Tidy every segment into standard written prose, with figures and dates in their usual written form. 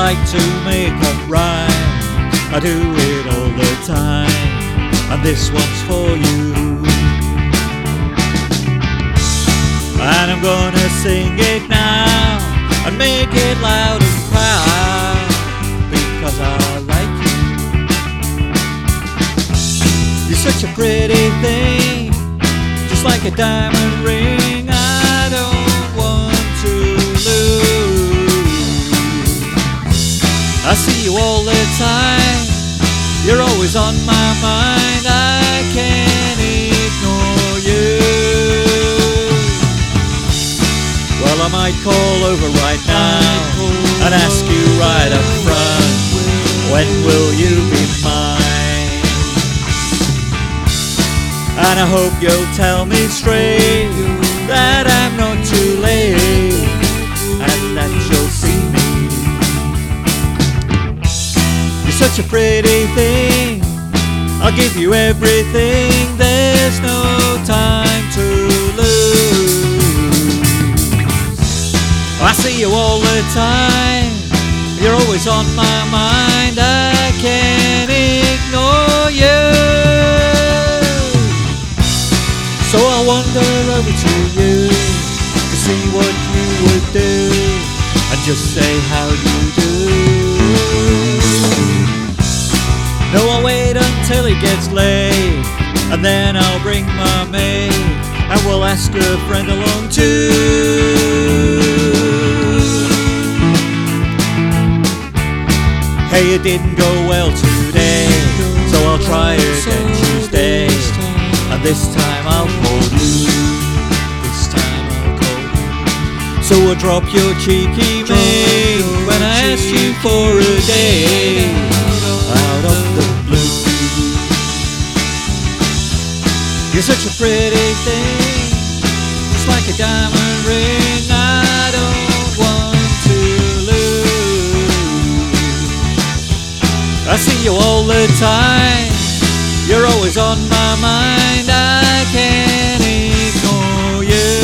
like to make up rhymes. I do it all the time, and this one's for you. And I'm gonna sing it now and make it loud and proud, because I like you. You're such a pretty thing, just like a diamond ring I don't want to lose. I see you all the time, you're always on my mind, I can't ignore you. Well, I might call over right now and ask you right up front, when will you be mine? And I hope you'll tell me straight that I'm not too late, and that you'll see me. You're such a pretty thing, I'll give you everything, there's no time to lose. I see you all the time, you're always on my mind, I can't ignore you. So I'll wander over to you to see what you would do, and just say how you do. No, I'll wait until it gets late, and then I'll bring my maid, and we'll ask a friend along too. Hey, it didn't go well today, so I'll try again Tuesday, and this time I'll call you. This time I'll call you. So I'll drop your cheeky maid when I ask you for a day out of the blue. You're such a pretty thing, just like a diamond ring I don't want to lose. I see you all the time, you're always on my mind, I can't ignore you.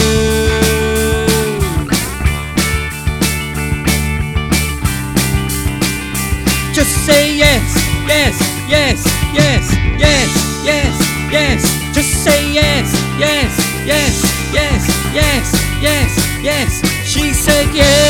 Just say yes, yes, yes, yes, yes, yes, yes. Just say yes, yes, yes, yes, yes, yes, yes. She said yes.